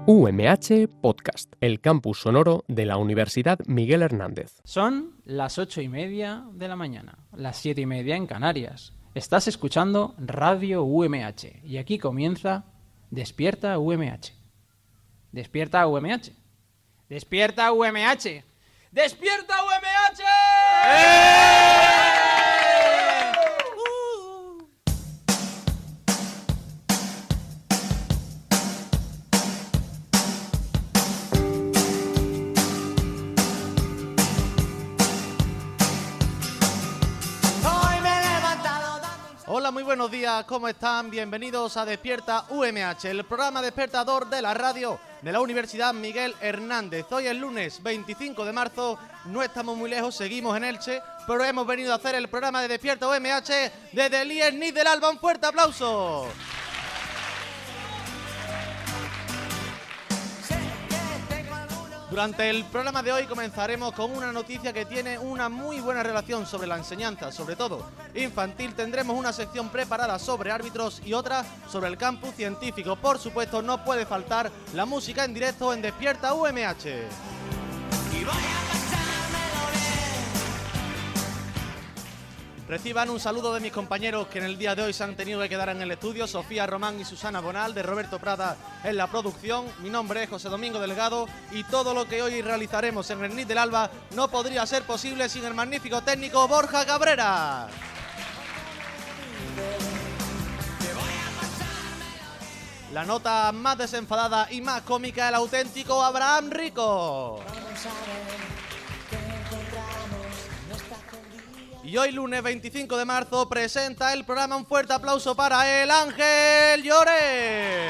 UMH Podcast, el campus sonoro de la Universidad Miguel Hernández. Son las 8:30 de la mañana, las 7:30 en Canarias. Estás escuchando Radio UMH y aquí comienza Despierta UMH. Despierta UMH. Despierta UMH. Despierta UMH. Hola, muy buenos días, ¿cómo están? Bienvenidos a Despierta UMH, el programa despertador de la radio de la Universidad Miguel Hernández. Hoy es lunes 25 de marzo, no estamos muy lejos, seguimos en Elche, pero hemos venido a hacer el programa de Despierta UMH desde el IES del Alba. ¡Un fuerte aplauso! Durante el programa de hoy comenzaremos con una noticia que tiene una muy buena relación sobre la enseñanza, sobre todo infantil. Tendremos una sección preparada sobre árbitros y otra sobre el campus científico. Por supuesto, no puede faltar la música en directo en Despierta UMH. Reciban un saludo de mis compañeros que en el día de hoy se han tenido que quedar en el estudio: Sofía Román y Susana Bonal, de Roberto Prada en la producción. Mi nombre es José Domingo Delgado y todo lo que hoy realizaremos en el NIT del Alba no podría ser posible sin el magnífico técnico Borja Cabrera. La nota más desenfadada y más cómica, el auténtico Abraham Rico. Y hoy, lunes 25 de marzo, presenta el programa. Un fuerte aplauso para el Ángel Lloré.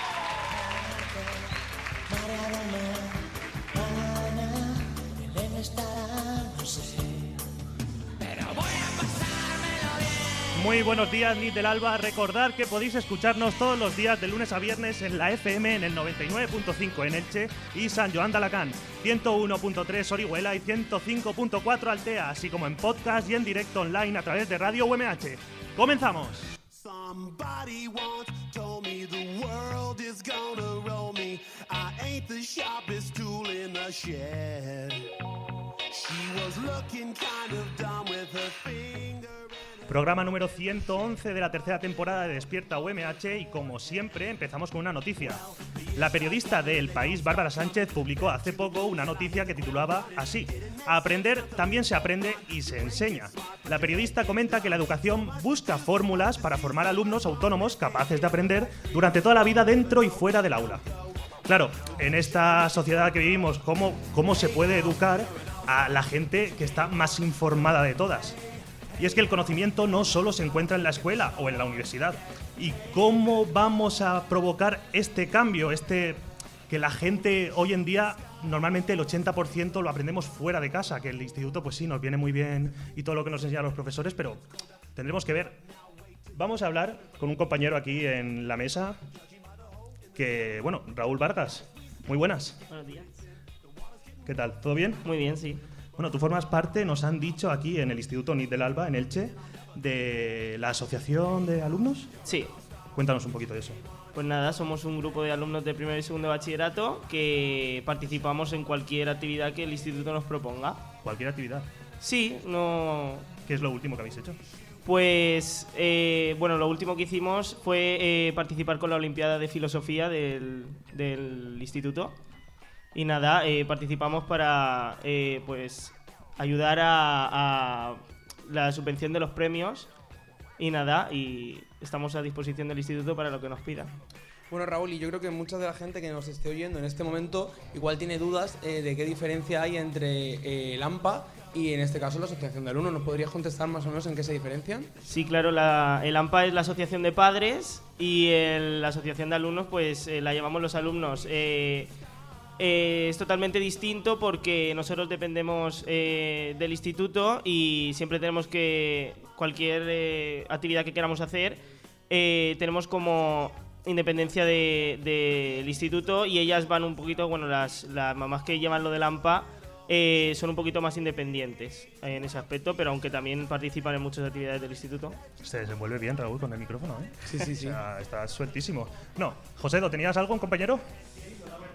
Muy buenos días, NIT del Alba. Recordad que podéis escucharnos todos los días de lunes a viernes en la FM en el 99.5 en Elche y San Joan de Alacant, 101.3 Orihuela y 105.4 Altea, así como en podcast y en directo online a través de Radio UMH. ¡Comenzamos! Somebody once told me the world is gonna roll me. I ain't the sharpest tool in the shed. She was looking kind of dumb with her finger. Programa número 111 de la tercera temporada de Despierta UMH y como siempre empezamos con una noticia. La periodista de El País, Bárbara Sánchez, publicó hace poco una noticia que titulaba así: "A aprender también se aprende y se enseña". La periodista comenta que la educación busca fórmulas para formar alumnos autónomos capaces de aprender durante toda la vida dentro y fuera del aula. Claro, en esta sociedad que vivimos, ¿cómo se puede educar a la gente que está más informada de todas? Y es que el conocimiento no solo se encuentra en la escuela o en la universidad. ¿Y cómo vamos a provocar este cambio? Que la gente hoy en día, normalmente el 80% lo aprendemos fuera de casa, que el instituto pues sí, nos viene muy bien y todo lo que nos enseñan los profesores, pero tendremos que ver. Vamos a hablar con un compañero aquí en la mesa, Raúl Vargas. Muy buenas. Buenos días. ¿Qué tal? ¿Todo bien? Muy bien, sí. Bueno, tú formas parte, nos han dicho aquí en el Instituto NIT del Alba, en Elche, de la asociación de alumnos. Sí. Cuéntanos un poquito de eso. Pues nada, somos un grupo de alumnos de primero y segundo de bachillerato que participamos en cualquier actividad que el instituto nos proponga. ¿Cualquier actividad? Sí, no... ¿Qué es lo último que habéis hecho? Pues, lo último que hicimos fue participar con la Olimpiada de Filosofía del instituto. Y nada, participamos para ayudar a la subvención de los premios. Y nada, y estamos a disposición del instituto para lo que nos pidan. Bueno, Raúl, y yo creo que mucha de la gente que nos esté oyendo en este momento igual tiene dudas de qué diferencia hay entre el AMPA y en este caso la Asociación de Alumnos. ¿Nos podrías contestar más o menos en qué se diferencian? Sí, claro, el AMPA es la Asociación de Padres y la Asociación de Alumnos pues la llevamos los alumnos. Es totalmente distinto porque nosotros dependemos del instituto y siempre tenemos que cualquier actividad que queramos hacer tenemos como independencia del instituto y ellas van un poquito, las mamás que llevan lo del AMPA son un poquito más independientes en ese aspecto, pero aunque también participan en muchas actividades del instituto. Se desenvuelve bien, Raúl, con el micrófono, ¿eh? Sí. O sea, está sueltísimo. No, José, ¿lo tenías algo, un compañero?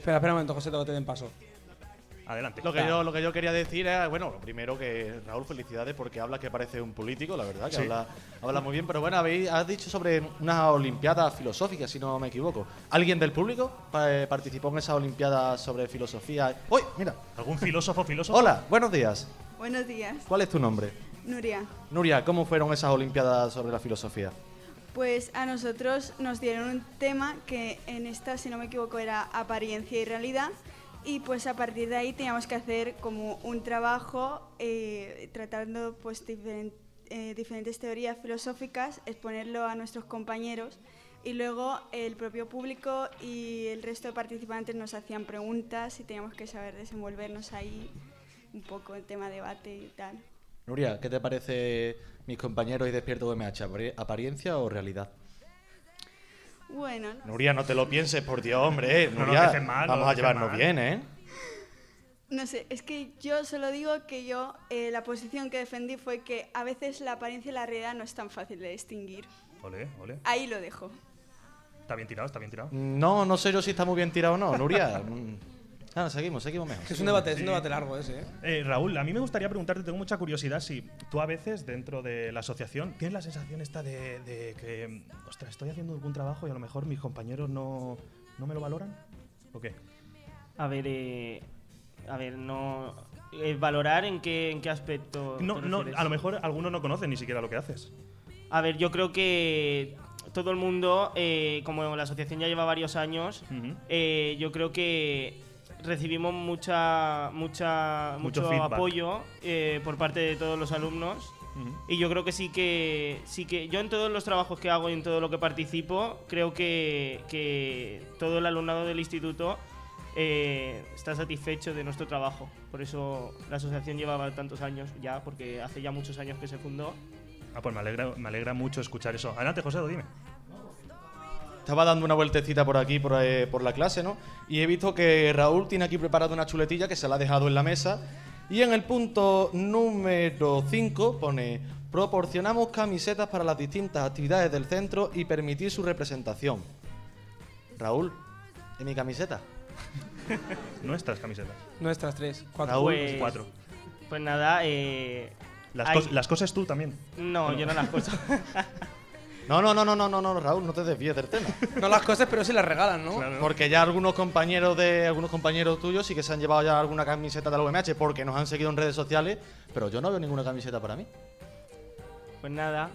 Espera un momento, José, que te den paso. Adelante. Lo que yo quería decir es, bueno, lo primero que Raúl, felicidades porque habla que parece un político, la verdad, que Sí. habla muy bien, pero bueno, has dicho sobre unas olimpiadas filosóficas, si no me equivoco. ¿Alguien del público participó en esas olimpiadas sobre filosofía? ¡Uy, mira! ¿Algún filósofo? Hola, buenos días. Buenos días, ¿Cuál es tu nombre? Nuria. Nuria, ¿cómo fueron esas olimpiadas sobre la filosofía? Pues a nosotros nos dieron un tema que en esta, si no me equivoco, era apariencia y realidad. Y pues a partir de ahí teníamos que hacer como un trabajo tratando pues diferentes teorías filosóficas, exponerlo a nuestros compañeros y luego el propio público y el resto de participantes nos hacían preguntas y teníamos que saber desenvolvernos ahí un poco en tema de debate y tal. Nuria, ¿qué te parece mis compañeros y Despierta UMH? ¿Apariencia o realidad? Bueno, Nuria, no te lo pienses, por Dios, hombre. No nos Nuria, dejes mal, no vamos nos a dejes llevarnos mal. bien, ¿eh? no sé, es que yo solo digo que la posición que defendí fue que a veces la apariencia y la realidad no es tan fácil de distinguir. Ole, ole. Ahí lo dejo. Está bien tirado, está bien tirado. No sé yo si está muy bien tirado o no, Nuria. Seguimos mejor. Es un debate largo ese, ¿eh? Raúl, a mí me gustaría preguntarte, tengo mucha curiosidad, si tú a veces dentro de la asociación tienes la sensación esta de que, ostras, estoy haciendo algún trabajo y a lo mejor mis compañeros no me lo valoran, ¿o qué? A ver, no... ¿valorar en qué aspecto? No, te no, refieres? a lo mejor algunos no conocen ni siquiera lo que haces. A ver, yo creo que todo el mundo, como la asociación ya lleva varios años, Ujú. yo creo que recibimos mucho feedback. apoyo por parte de todos los alumnos. Ujú. Y yo creo que sí que yo en todos los trabajos que hago y en todo lo que participo, creo que todo el alumnado del instituto está satisfecho de nuestro trabajo. Por eso la asociación llevaba tantos años ya, porque hace ya muchos años que se fundó. Ah, pues me alegra mucho escuchar eso. Adelante, José, dime. Estaba dando una vueltecita por aquí, por la clase, ¿no? Y he visto que Raúl tiene aquí preparado una chuletilla que se la ha dejado en la mesa. Y en el punto número 5 pone: proporcionamos camisetas para las distintas actividades del centro y permitir su representación. Raúl, ¿y mi camiseta? Nuestras camisetas. Nuestras 3, 4. Raúl, Pues- 4. Pues nada, Las cosas tú también. no, yo no las coso. No, Raúl, no te desvíes del tema. No las cosas, pero sí las regalan, ¿no? Claro. Porque ya algunos compañeros tuyos sí que se han llevado ya alguna camiseta de la UMH porque nos han seguido en redes sociales, pero yo no veo ninguna camiseta para mí. Pues nada.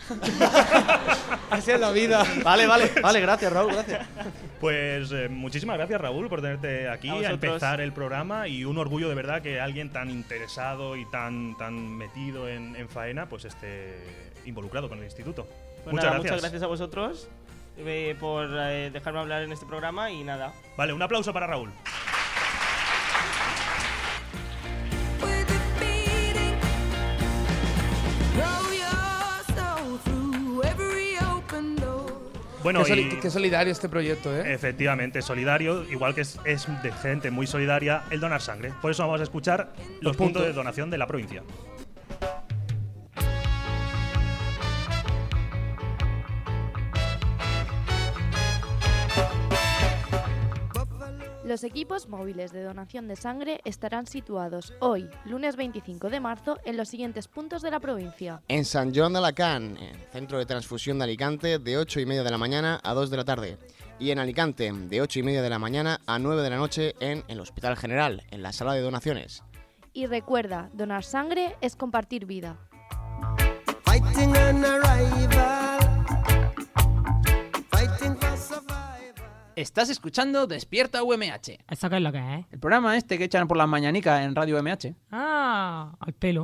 Así es la vida. Vale, gracias, Raúl, gracias. Pues muchísimas gracias, Raúl, por tenerte aquí, A a vosotros. empezar el programa, y un orgullo de verdad que alguien tan interesado y tan metido en faena pues esté involucrado con el instituto. Pues nada, muchas gracias a vosotros por dejarme hablar en este programa y nada. Vale, un aplauso para Raúl. Bueno, Qué solidario este proyecto, ¿eh? efectivamente, solidario, igual que es de gente muy solidaria el donar sangre. Por eso vamos a escuchar los puntos de donación de la provincia. Los equipos móviles de donación de sangre estarán situados hoy, lunes 25 de marzo, en los siguientes puntos de la provincia. En Sant Joan d'Alacant, en Centro de Transfusión de Alicante, de 8:30 de la mañana a 2 de la tarde. Y en Alicante, de 8:30 de la mañana a 9 de la noche en el Hospital General, en la sala de donaciones. Y recuerda, donar sangre es compartir vida. Estás escuchando Despierta UMH, ¿Esa qué es lo que es? el programa este que echan por las mañanicas en Radio UMH. Ah, al pelo.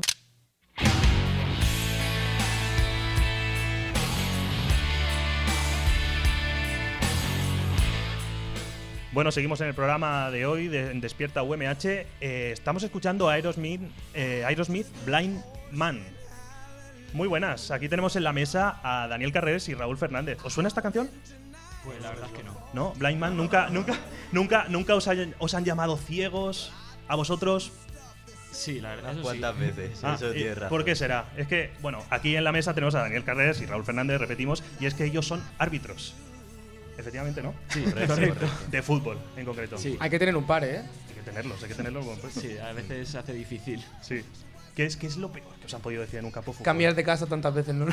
Bueno, seguimos en el programa de hoy de en Despierta UMH. Estamos escuchando a Aerosmith Blind Man. Muy buenas. Aquí tenemos en la mesa a Daniel Carreres y Raúl Fernández. ¿Os suena esta canción? Pues la verdad es que no. ¿No? Blind Man, nunca os han llamado ciegos a vosotros. Sí, la verdad, eso sí. ¿Cuántas veces? Ah, Eso tiene razón. ¿Por qué será? Es que, bueno, aquí en la mesa tenemos a Daniel Carreras y Raúl Fernández, repetimos, y es que ellos son árbitros. Efectivamente, ¿no? Sí, correcto. De fútbol, en concreto. Sí. Hay que tener un par, ¿eh? Hay que tenerlos, buen puesto. Sí, a veces se hace difícil. Sí. ¿Qué es lo peor que os han podido decir en un campo de fútbol? Cambiar de casa tantas veces, ¿no?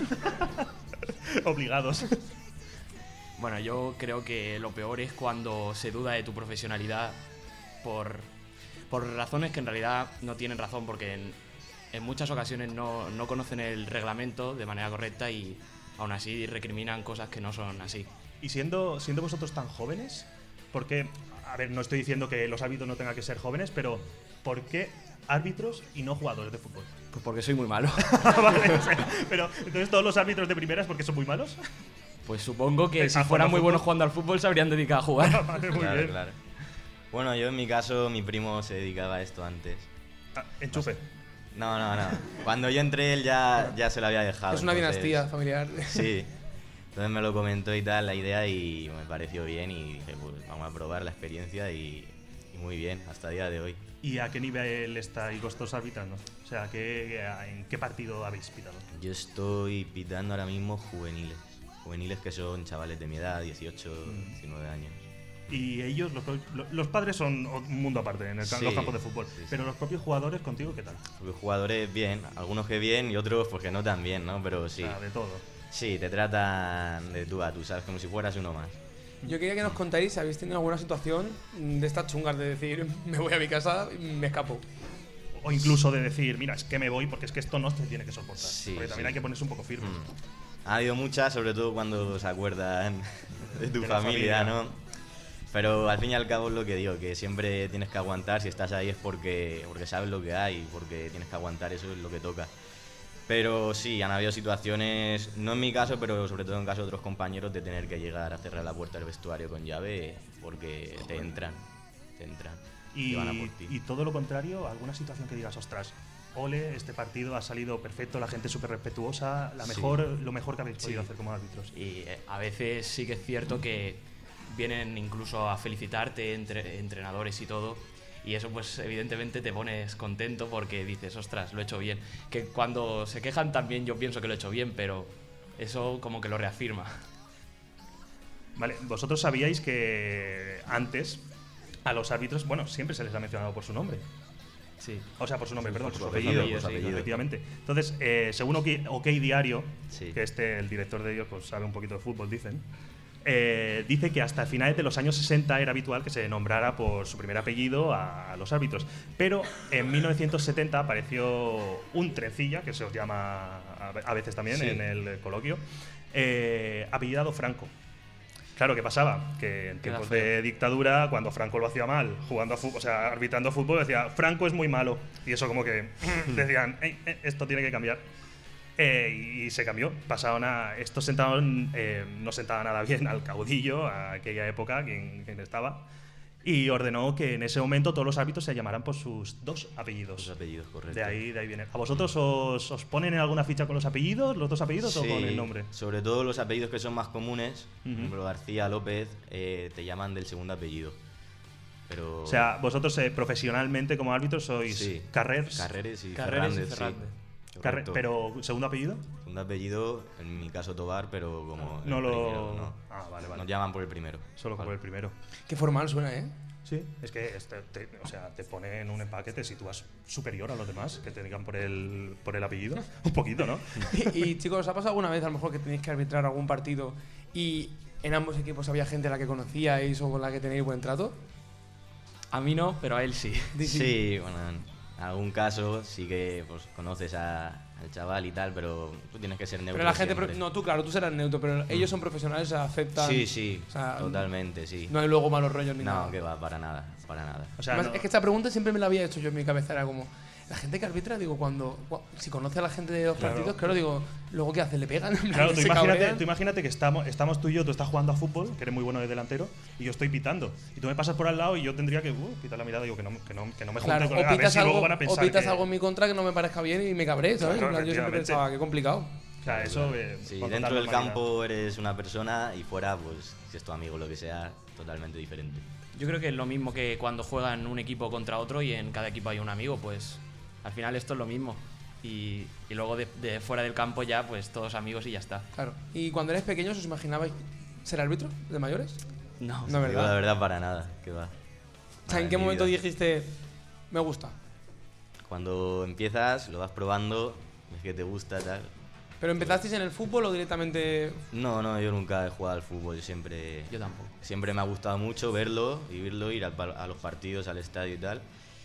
Obligados. Bueno, yo creo que lo peor es cuando se duda de tu profesionalidad por razones que en realidad no tienen razón, porque en muchas ocasiones no conocen el reglamento de manera correcta y aún así recriminan cosas que no son así. Y siendo vosotros tan jóvenes, porque, a ver, no estoy diciendo que los árbitros no tengan que ser jóvenes, pero ¿por qué árbitros y no jugadores de fútbol? Pues porque soy muy malo. Vale, o sea, pero entonces todos los árbitros de primera es porque son muy malos. Pues supongo que si ¿A fueran muy fútbol? buenos jugando al fútbol se habrían dedicado a jugar. Vale, muy bien. Claro. Bueno, yo en mi caso, mi primo se dedicaba a esto antes. Enchufe. No. Cuando yo entré, él ya se lo había dejado. Es una entonces, dinastía familiar. Sí. Entonces me lo comentó y tal, la idea, y me pareció bien y dije, pues vamos a probar la experiencia y muy bien, hasta el día de hoy. ¿Y a qué nivel estáis vosotros arbitrando? O sea, ¿en qué partido habéis pitado? Yo estoy pitando ahora mismo juveniles. Juveniles que son chavales de mi edad, 18, 19 años. Y ellos, los padres son un mundo aparte en los campos de fútbol. Sí. Pero los propios jugadores, ¿contigo qué tal? Los jugadores bien, algunos que bien y otros pues que no tan bien, ¿no? Pero sí. O sea, de todo. Sí, te tratan de tú a tú, ¿sabes? Como si fueras uno más. Yo quería que nos contáis si habéis tenido alguna situación de estas chungas de decir, me voy a mi casa y me escapo. O incluso de decir, mira, es que me voy porque es que esto no se tiene que soportar. Sí, porque también sí. hay que ponerse un poco firme. Ha habido muchas, sobre todo cuando se acuerdan de tu De la familia. familia, ¿no? Pero al fin y al cabo es lo que digo, que siempre tienes que aguantar. Si estás ahí es porque sabes lo que hay, porque tienes que aguantar, eso es lo que toca. Pero sí, han habido situaciones, no en mi caso, pero sobre todo en caso de otros compañeros, de tener que llegar a cerrar la puerta del vestuario con llave porque te entran. Y van a por ti. Y todo lo contrario, alguna situación que digas, ostras, ole, este partido ha salido perfecto, la gente súper respetuosa, lo mejor que habéis podido hacer como árbitros. Y a veces sí que es cierto que vienen incluso a felicitarte entrenadores y todo, y eso pues evidentemente te pones contento porque dices, ostras, lo he hecho bien. Que cuando se quejan también yo pienso que lo he hecho bien, pero eso como que lo reafirma. Vale, vosotros sabíais que antes a los árbitros, bueno, siempre se les ha mencionado por su nombre. Sí. O sea, por su nombre, perdón, por su apellido, apellido, por su apellido. efectivamente. Entonces, según OK Diario, Sí. que el director de ellos pues sabe un poquito de fútbol, dicen, dice que hasta finales de los años 60 era habitual que se nombrara por su primer apellido a los árbitros. Pero en 1970 apareció un trencilla, que se os llama a veces también Sí. en el coloquio, apellidado Franco. Claro, ¿qué pasaba? Que en tiempos de dictadura, cuando Franco lo hacía mal, jugando a fútbol, o sea, arbitrando fútbol, decía, Franco es muy malo. Y eso como que decían, esto tiene que cambiar. Y se cambió. Esto no sentaba nada bien al caudillo, a aquella época, quien estaba. Y ordenó que en ese momento todos los árbitros se llamaran por sus dos apellidos. Sus apellidos, correcto. De ahí viene. ¿A vosotros os ponen en alguna ficha con los apellidos, los dos apellidos, o con el nombre? Sobre todo los apellidos que son más comunes, por Ujú. ejemplo García, López, te llaman del segundo apellido. Pero O sea, vosotros profesionalmente como árbitros sois sí. Carrers. Carreres y Carreras y Fernández, sí. Fernández. Correcto. Pero ¿segundo apellido? Segundo apellido, en mi caso Tobar, pero como No el lo. primero, no. Ah, vale. Nos llaman por el primero. Solo por el primero. Qué formal suena, ¿eh? Sí, es que te pone en un empaque, te sitúas superior a los demás, que te digan por el apellido. Un poquito, ¿no? Y chicos, ¿os ha pasado alguna vez a lo mejor que tenéis que arbitrar algún partido y en ambos equipos había gente a la que conocíais o con la que tenéis buen trato? A mí no, pero a él sí. Sí, bueno, en algún caso sí que pues, conoces al chaval y tal, pero tú tienes que ser neutro. Pero la gente, siempre. no, tú claro, tú serás neutro, pero ellos son profesionales, se aceptan. Sí, o sea, totalmente, sí. No hay luego malos rollos ni nada. No, que va, para nada, para nada. O sea, Además, es que esta pregunta siempre me la había hecho yo en mi cabeza, era como, la gente que arbitra, digo, si conoce a la gente de los Claro. partidos, claro, digo, luego ¿qué hacen? ¿Le pegan? Claro, ¿Se cabrean? tú imagínate que estamos tú y yo, tú estás jugando a fútbol, que eres muy bueno de delantero, y yo estoy pitando. Y tú me pasas por al lado y yo tendría que pitar la mirada y digo que no me junte Claro, con él, a ver si luego van a pensar que... algo en mi contra que no me parezca bien y me cabré, ¿sabes? Claro, En plan, yo siempre efectivamente. pensaba, qué complicado. O sea, eso... Sí, con dentro total del normalidad. campo eres una persona y fuera, pues, si es tu amigo o lo que sea, totalmente diferente. Yo creo que es lo mismo que cuando juegan un equipo contra otro y en cada equipo hay un amigo, pues al final esto es lo mismo. Y luego de fuera del campo ya, pues todos amigos y ya está. Claro. Y cuando eres pequeños, ¿os imaginabais ser árbitro de mayores? No, No, Digo, la ¿verdad? verdad, para nada. Que va. O sea, ¿en qué momento dijiste, me gusta? Cuando empiezas, lo vas probando, es que te gusta, tal. ¿Pero empezasteis en el fútbol o directamente...? No, yo nunca he jugado al fútbol, Yo tampoco. siempre me ha gustado mucho verlo, vivirlo, ir a los partidos, al estadio y tal.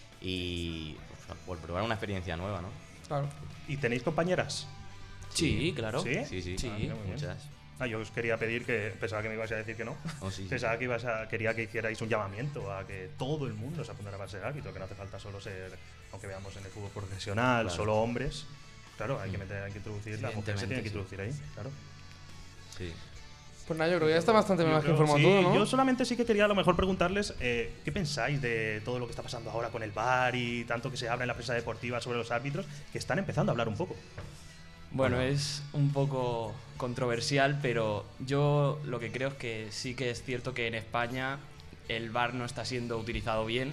Y pues, por probar una experiencia nueva, ¿no? Claro. ¿Y tenéis compañeras? Sí, claro. ¿Sí? Sí, Sí. Ah, mira, muy bien. muchas. Yo os quería pedir que, pensaba que me ibas a decir que no, Oh, sí, sí. pensaba que quería que hicierais un llamamiento a que todo el mundo se apuntara para ser árbitro, que no hace falta solo ser, aunque veamos en el fútbol profesional, Claro. solo hombres. Claro, hay que introducir, las mujeres se tienen que Evidentemente, introducir ahí, claro. Sí. Pues nada, yo creo que ya está bastante más que Yo creo- informado sí, todo, ¿no? Yo solamente sí que quería a lo mejor preguntarles qué pensáis de todo lo que está pasando ahora con el VAR y tanto que se habla en la prensa deportiva sobre los árbitros, que están empezando a hablar un poco. Bueno, es un poco controversial, pero yo lo que creo es que sí que es cierto que en España el VAR no está siendo utilizado bien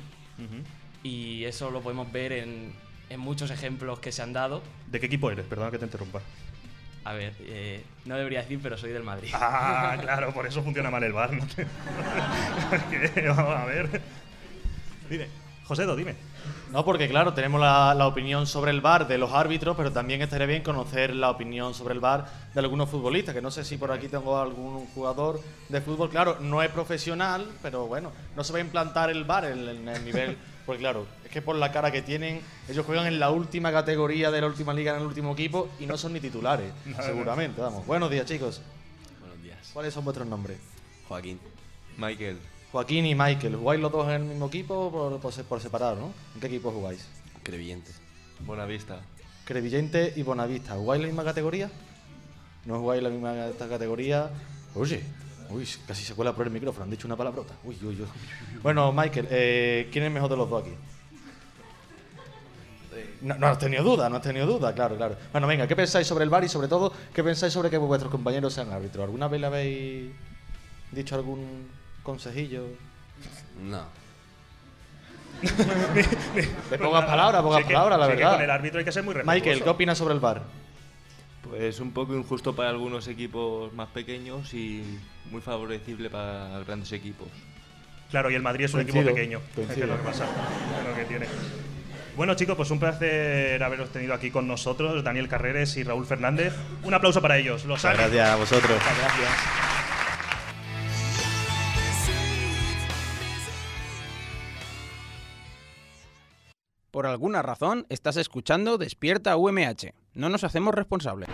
y eso lo podemos ver en muchos ejemplos que se han dado. ¿De qué equipo eres? Perdona que te interrumpa. A ver, no debería decir, pero soy del Madrid. Ah, claro, por eso funciona mal el VAR. ¿No? Vamos a ver. Dime, Josédo, dime. No, porque claro, tenemos la opinión sobre el VAR de los árbitros, pero también estaría bien conocer la opinión sobre el VAR de algunos futbolistas, que no sé si por aquí tengo algún jugador de fútbol. Claro, no es profesional, pero bueno, no se va a implantar el VAR en el nivel, porque claro, es que por la cara que tienen, ellos juegan en la última categoría de la última liga, en el último equipo, y no son ni titulares, seguramente, vamos. Buenos días, chicos. Buenos días. ¿Cuáles son vuestros nombres? Joaquín. Michael. Joaquín y Michael. ¿Jugáis los dos en el mismo equipo o por separado, no? ¿En qué equipo jugáis? Crevillente. Buenavista. Crevillente y Bonavista. ¿Jugáis la misma categoría? ¿No jugáis la misma categoría? Oye, uy, casi se cuela por el micrófono, han dicho una palabrota. Uy. Bueno, Michael, ¿quién es mejor de los dos aquí? No has tenido duda, claro. Bueno, venga, ¿qué pensáis sobre el VAR y sobre todo, qué pensáis sobre que vuestros compañeros sean árbitros? ¿Alguna vez le habéis dicho algún consejillo? No. De pocas palabras, la Sí que verdad. con el árbitro hay que ser muy respetuoso. Michael, ¿qué opinas sobre el VAR? Pues un poco injusto para algunos equipos más pequeños y muy favorecible para grandes equipos. Claro, y el Madrid es un equipo pequeño. Es que es lo que pasa. Es lo que tiene. Bueno, chicos, pues un placer haberos tenido aquí con nosotros, Daniel Carreres y Raúl Fernández. Un aplauso para ellos. Los árbitros. Gracias a vosotros. Muchas gracias. Por alguna razón, estás escuchando Despierta UMH. No nos hacemos responsables.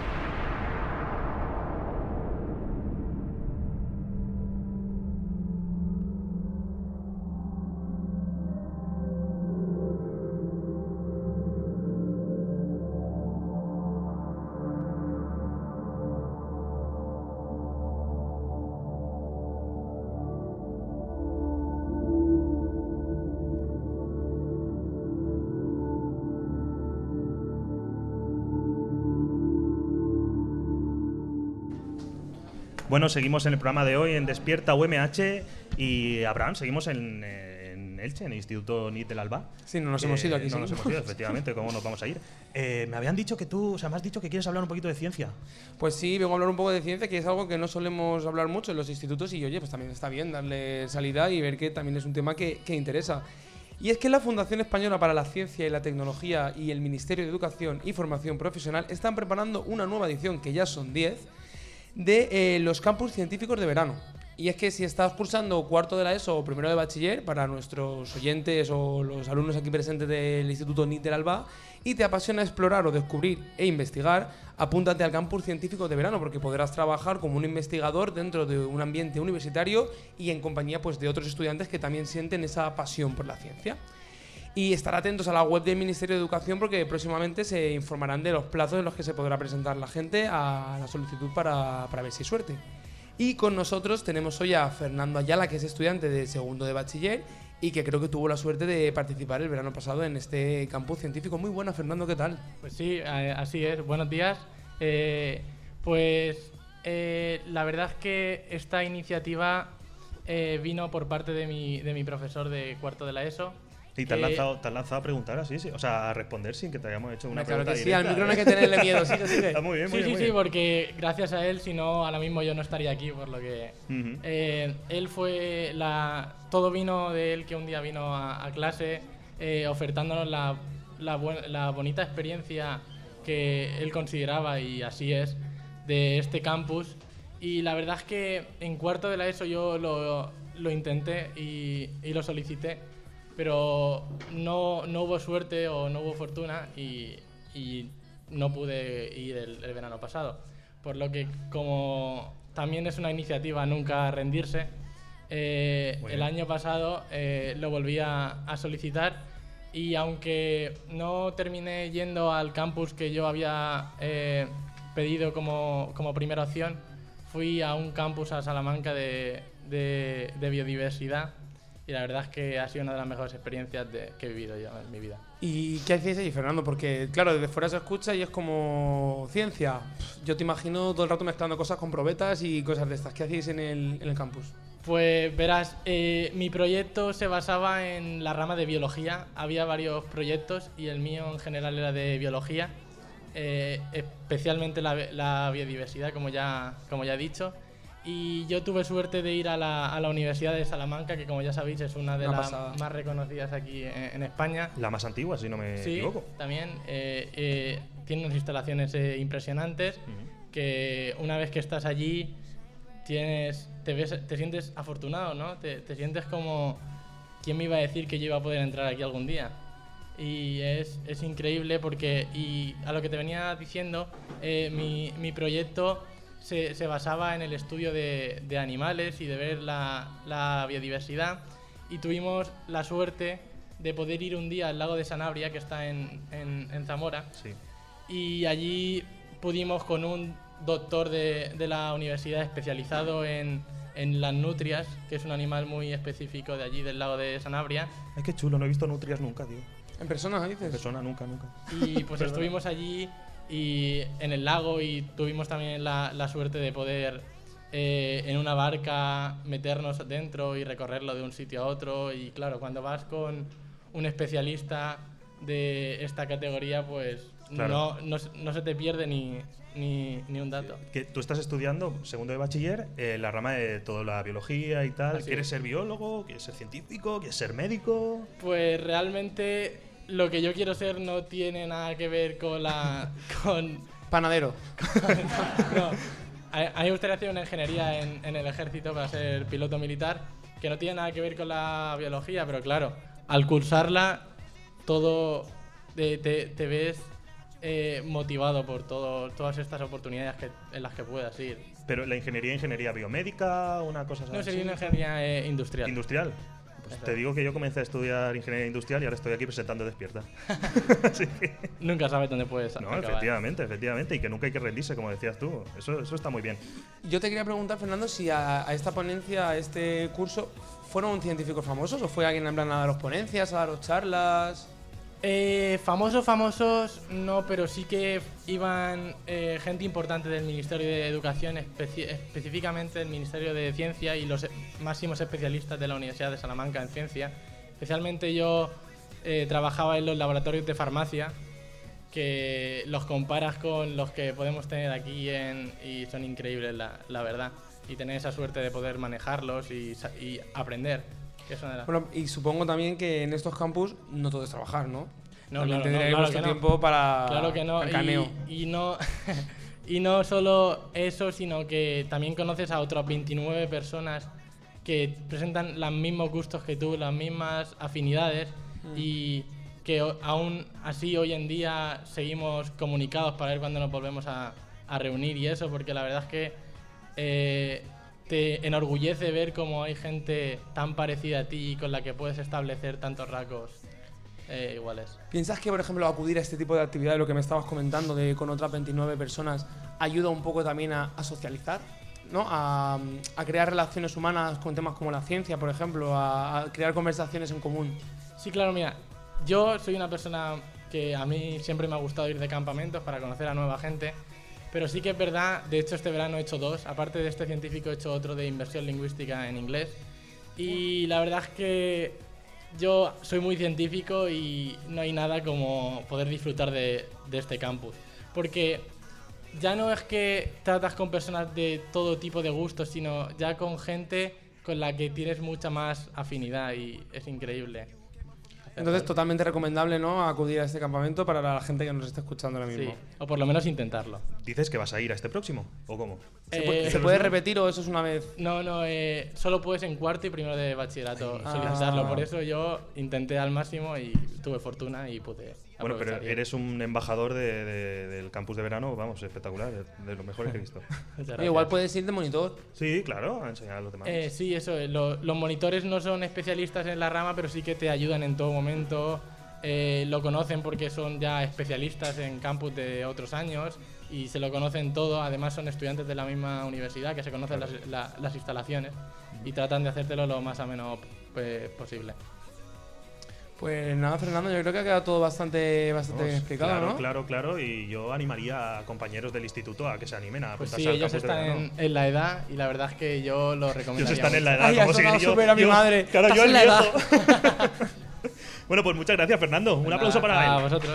Bueno, seguimos en el programa de hoy en Despierta UMH y Abraham, seguimos en Elche, en el Instituto NIT del Alba. Sí, no nos hemos ido aquí. No nos hemos ido, efectivamente, ¿cómo nos vamos a ir? Me habían dicho que tú, me has dicho que quieres hablar un poquito de ciencia. Pues sí, vengo a hablar un poco de ciencia, que es algo que no solemos hablar mucho en los institutos y oye, pues también está bien darle salida y ver que también es un tema que interesa. Y es que la Fundación Española para la Ciencia y la Tecnología y el Ministerio de Educación y Formación Profesional están preparando una nueva edición, que ya son 10, de los campus científicos de verano. Y es que si estás cursando cuarto de la ESO o primero de bachiller, para nuestros oyentes o los alumnos aquí presentes del Instituto NIT del Alba, y te apasiona explorar o descubrir e investigar, apúntate al campus científico de verano, porque podrás trabajar como un investigador dentro de un ambiente universitario y en compañía pues, de otros estudiantes que también sienten esa pasión por la ciencia. Y estar atentos a la web del Ministerio de Educación porque próximamente se informarán de los plazos en los que se podrá presentar la gente a la solicitud para ver si hay suerte. Y con nosotros tenemos hoy a Fernando Ayala, que es estudiante de segundo de bachiller y que creo que tuvo la suerte de participar el verano pasado en este campus científico. Muy buena, Fernando, ¿qué tal? Pues sí, así es. Buenos días. La verdad es que esta iniciativa vino por parte de mi profesor de cuarto de la ESO ¿Y te has lanzado a preguntar así? Sí? O sea, a responder sin que te hayamos hecho una pregunta sí, directa. al micro no hay que tenerle miedo. Sí, Está muy bien, muy bien. Sí, porque gracias a él, si no, ahora mismo yo no estaría aquí, por lo que... él fue todo vino de él, que un día vino a clase ofertándonos la bonita experiencia que él consideraba, y así es, de este campus. Y la verdad es que en cuarto de la ESO yo lo intenté y lo solicité, pero no hubo suerte o no hubo fortuna y no pude ir el verano pasado. Por lo que, como también es una iniciativa nunca rendirse, el año pasado lo volví a solicitar, y aunque no terminé yendo al campus que yo había pedido como primera opción, fui a un campus a Salamanca de biodiversidad, y la verdad es que ha sido una de las mejores experiencias que he vivido yo en mi vida. ¿Y qué hacéis allí, Fernando? Porque, claro, desde fuera se escucha y es como ciencia. Yo te imagino todo el rato mezclando cosas con probetas y cosas de estas. ¿Qué hacéis en el campus? Pues verás, mi proyecto se basaba en la rama de biología. Había varios proyectos y el mío en general era de biología, especialmente la biodiversidad, como ya he dicho. Y yo tuve suerte de ir a la Universidad de Salamanca, que como ya sabéis es una de las más reconocidas aquí en España. La más antigua, si no me equivoco. Sí, también. Tiene unas instalaciones impresionantes, que una vez que estás allí te sientes afortunado, ¿no? Te sientes como... ¿Quién me iba a decir que yo iba a poder entrar aquí algún día? Y es increíble porque, y a lo que te venía diciendo, mi proyecto se basaba en el estudio de animales y de ver la biodiversidad, y tuvimos la suerte de poder ir un día al lago de Sanabria, que está en Zamora, y allí pudimos, con un doctor de la universidad especializado en las nutrias, que es un animal muy específico de allí, del lago de Sanabria. Es que chulo, no he visto nutrias nunca, tío. ¿En persona, dices? En persona, nunca. Y pues estuvimos allí y en el lago, y tuvimos también la suerte de poder en una barca meternos dentro y recorrerlo de un sitio a otro. Y claro, cuando vas con un especialista de esta categoría, pues claro, no se te pierde ni un dato. Que tú estás estudiando segundo de bachiller, la rama de toda la biología y tal. Así ¿Quieres es. ser biólogo? ¿Quieres ser científico? ¿Quieres ser médico? Pues realmente lo que yo quiero ser no tiene nada que ver con Panadero. No. A mí me gustaría hacer una ingeniería en el ejército para ser piloto militar, que no tiene nada que ver con la biología, pero claro, al cursarla todo te ves motivado por todas estas oportunidades en las que puedas ir. Pero la ingeniería biomédica, una cosa así. No, sería una ingeniería industrial. ¿Industrial? Pues te digo que yo comencé a estudiar ingeniería industrial y ahora estoy aquí presentando Despierta. Así que... Nunca sabes dónde puedes acabar. Efectivamente, y que nunca hay que rendirse, como decías tú. Eso está muy bien. Yo te quería preguntar, Fernando, si a esta ponencia, a este curso, ¿fueron científicos famosos o fue alguien en plan a daros ponencias, a daros charlas? Famosos no, pero sí que iban gente importante del Ministerio de Educación, específicamente del Ministerio de Ciencia, y los máximos especialistas de la Universidad de Salamanca en ciencia. Especialmente yo trabajaba en los laboratorios de farmacia, que los comparas con los que podemos tener aquí y son increíbles, la verdad. Y tener esa suerte de poder manejarlos y aprender. Bueno, y supongo también que en estos campus no todo es trabajar, ¿no? No, también claro, tendréis claro vuestro que no. tiempo para Claro que no. el caneo. Y no solo eso, sino que también conoces a otras 29 personas que presentan los mismos gustos que tú, las mismas afinidades, y que aún así hoy en día seguimos comunicados para ver cuándo nos volvemos a reunir y eso, porque la verdad es que te enorgullece ver cómo hay gente tan parecida a ti y con la que puedes establecer tantos rasgos iguales. ¿Piensas que, por ejemplo, acudir a este tipo de actividades, lo que me estabas comentando, de con otras 29 personas, ayuda un poco también a socializar, ¿no? A crear relaciones humanas con temas como la ciencia, por ejemplo, a crear conversaciones en común? Sí, claro, mira, yo soy una persona que a mí siempre me ha gustado ir de campamentos para conocer a nueva gente. Pero sí que es verdad, de hecho este verano he hecho 2, aparte de este científico he hecho otro de inversión lingüística en inglés, y la verdad es que yo soy muy científico y no hay nada como poder disfrutar de este campus. Porque ya no es que tratas con personas de todo tipo de gustos, sino ya con gente con la que tienes mucha más afinidad y es increíble. Entonces, totalmente recomendable, ¿no?, acudir a este campamento para la gente que nos está escuchando ahora mismo. Sí, o por lo menos intentarlo. ¿Dices que vas a ir a este próximo? ¿O cómo? ¿Se puede repetir o eso es una vez? No, solo puedes en cuarto y primero de bachillerato solicitarlo. Por eso yo intenté al máximo y tuve fortuna y pude. Bueno, pero eres un embajador del campus de verano, vamos, espectacular, de los mejores que he visto. Igual puedes ir de monitor. Sí, claro, a enseñar a los demás. Sí, eso. Los monitores no son especialistas en la rama, pero sí que te ayudan en todo momento. Lo conocen porque son ya especialistas en campus de otros años y se lo conocen todo. Además son estudiantes de la misma universidad que se conocen las instalaciones y tratan de hacértelo lo más ameno posible. Pues nada, Fernando, yo creo que ha quedado todo bastante bien explicado, ¿no? Claro, y yo animaría a compañeros del instituto a que se animen a apuntarse sí, al ellos campus de verano. están en la edad y la verdad es que yo lo recomendaría. Ellos están en la edad, Ay, como si yo a mi madre. Claro, yo el viejo. Bueno, pues muchas gracias, Fernando. Un aplauso para él. A vosotros.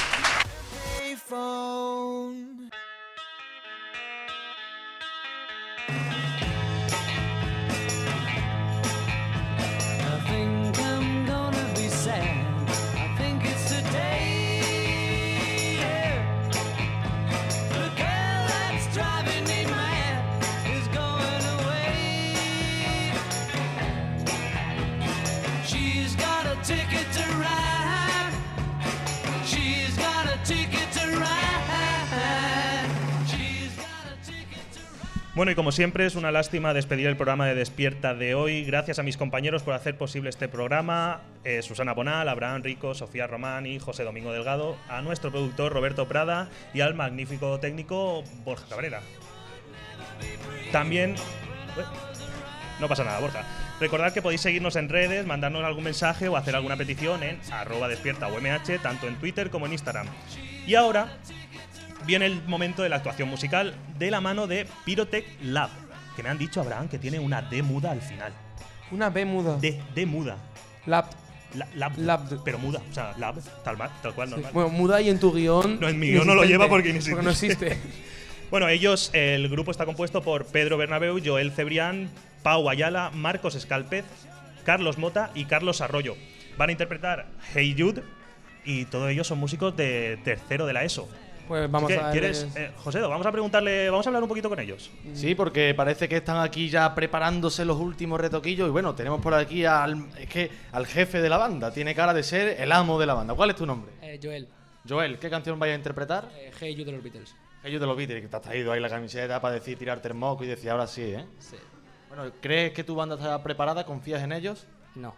Bueno, y como siempre es una lástima despedir el programa de Despierta de hoy. Gracias a mis compañeros por hacer posible este programa, Susana Bonal, Abraham Rico, Sofía Román y José Domingo Delgado, a nuestro productor Roberto Prada y al magnífico técnico Borja Cabrera. También... no pasa nada, Borja. Recordad que podéis seguirnos en redes, mandarnos algún mensaje o hacer alguna petición en @despiertaumh, tanto en Twitter como en Instagram. Y ahora viene el momento de la actuación musical de la mano de Pyrotech Lab, que me han dicho, Abraham, que tiene una D muda al final. ¿Una B muda? D muda. Lab. Lab, pero muda, o sea, lab, tal cual, normal. Bueno, muda y en tu guión... No, en mi guión no lo lleva porque no existe. Bueno, el grupo está compuesto por Pedro Bernabeu, Joel Cebrián, Pau Ayala, Marcos Escalpez, Carlos Mota y Carlos Arroyo. Van a interpretar Hey Jude y todos ellos son músicos de tercero de la ESO. Pues vamos a ver. Josedo, vamos a preguntarle, vamos a hablar un poquito con ellos. Sí, porque parece que están aquí ya preparándose los últimos retoquillos y bueno, tenemos por aquí al jefe de la banda. Tiene cara de ser el amo de la banda. ¿Cuál es tu nombre? Joel. Joel, ¿qué canción vais a interpretar? Hey You de los Beatles. Hey You de los Beatles, que te has traído ahí la camiseta para decir tirarte el moco y decir ahora sí, ¿eh? Sí. Bueno, ¿crees que tu banda está preparada? ¿Confías en ellos? No.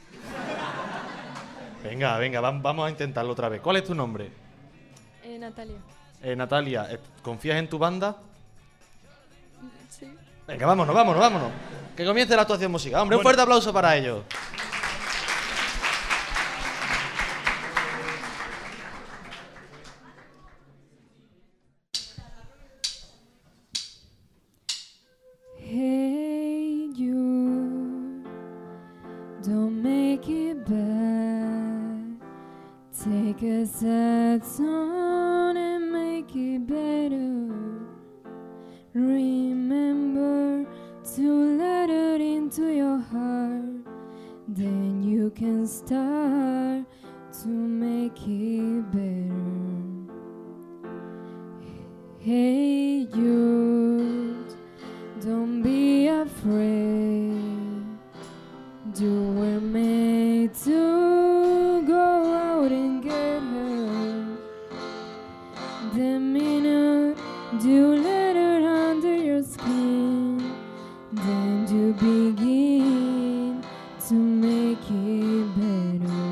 Venga, vamos a intentarlo otra vez. ¿Cuál es tu nombre? Natalia. Natalia, ¿confías en tu banda? Sí. Venga, vámonos. Que comience la actuación musical. Hombre, un fuerte aplauso para ellos. Hey you, don't make it bad. Take a sad song and make it better. Remember to let it into your heart. Then you can start to make it better. Hey you, don't be afraid. You were made to go out and get her. The minute you let her under your skin, then you begin to make it better.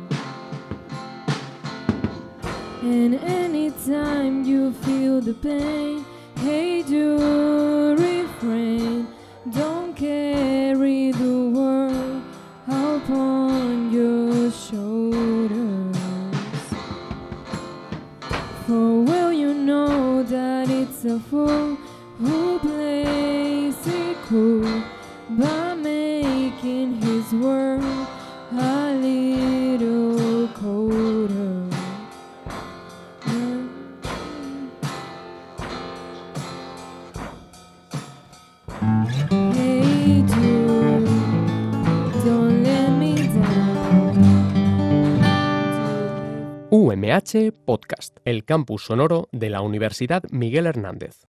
And anytime you feel the pain, hey, do refrain. Don't carry the world upon your shoulders. For well you know that it's a fool who plays it cool by making his world a Hey Jude, don't let me down. UMH Podcast, el campus sonoro de la Universidad Miguel Hernández.